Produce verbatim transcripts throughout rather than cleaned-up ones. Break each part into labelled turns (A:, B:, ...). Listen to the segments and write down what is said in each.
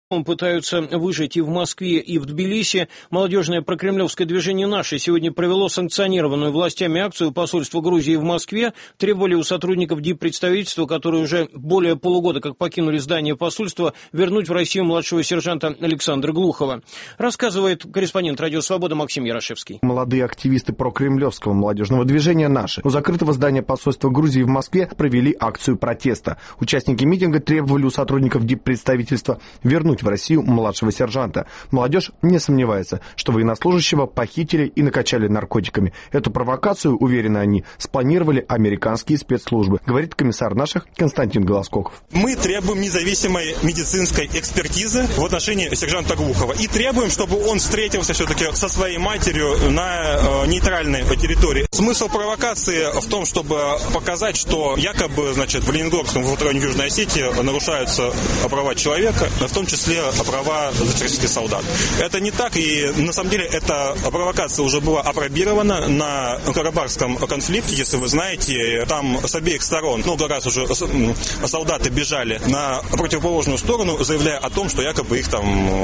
A: Пытаются выжить и в Москве, и в Тбилиси. Молодежное прокремлевское движение «Наше» сегодня провело санкционированную властями акцию посольства Грузии в Москве. Требовали у сотрудников диппредставительства, которые уже более полугода как покинули здание посольства, вернуть в Россию младшего сержанта Александра Глухова. Рассказывает корреспондент «Радио Свобода» Максим Ярошевский.
B: Молодые активисты прокремлевского молодежного движения «Наше» у закрытого здания посольства Грузии в Москве провели акцию протеста. Участники митинга требовали у сотрудников диппредставительства вернуть в Россию младшего сержанта. Молодежь не сомневается, что военнослужащего похитили и накачали наркотиками. Эту провокацию, уверены они, спланировали американские спецслужбы, говорит комиссар наших Константин Голоскоков.
C: Мы требуем независимой медицинской экспертизы в отношении сержанта Глухова и требуем, чтобы он встретился все-таки со своей матерью на э, нейтральной территории. Смысл провокации в том, чтобы показать, что якобы, значит, в Ленинградском, в районе Южной Осетии нарушаются права человека, в том числе права зачистки солдат. Это не так, и на самом деле эта провокация уже была опробирована на Карабахском конфликте, если вы знаете, там с обеих сторон много раз уже солдаты бежали на противоположную сторону, заявляя о том, что якобы их там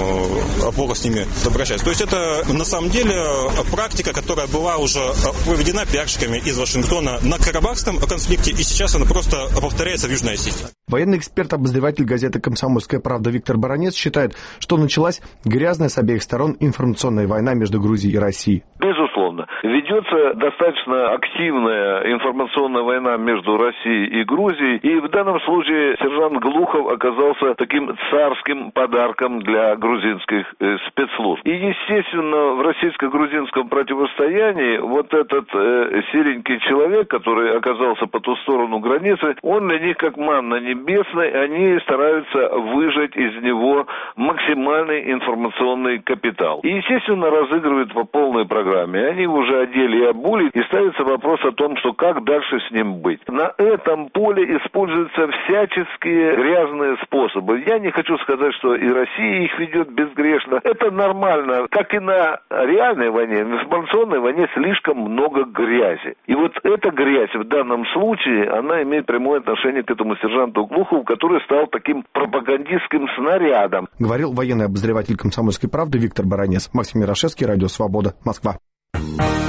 C: плохо с ними обращаются. То есть это на самом деле практика, которая была уже проведена пиарщиками из Вашингтона на Карабахском конфликте, и сейчас она просто повторяется в Южной Осетии.
B: Военный эксперт, обозреватель газеты «Комсомольская правда» Виктор Баранец считает, что началась грязная с обеих сторон информационная война между Грузией и Россией.
D: Безусловно. Ведется достаточно активная информационная война между Россией и Грузией, и в данном случае сержант Глухов оказался таким царским подарком для грузинских э, спецслужб. И, естественно, в российско-грузинском противостоянии вот этот э, серенький человек, который оказался по ту сторону границы, он для них как манна небесная, они стараются выжать из него максимальный информационный капитал. И, естественно, разыгрывают по полной программе. Они уже одели и обули, и ставится вопрос о том, что как дальше с ним быть. На этом поле используются всяческие грязные способы. Я не хочу сказать, что и Россия их ведет безгрешно. Это нормально. Как и на реальной войне, в информационной войне слишком много грязи. И вот эта грязь в данном случае, она имеет прямое отношение к этому сержанту Глухову, который стал таким пропагандистским снарядом.
B: Говорил военный обозреватель «Комсомольской правды» Виктор Баранец. Максим Ярошевский, Радио Свобода, Москва.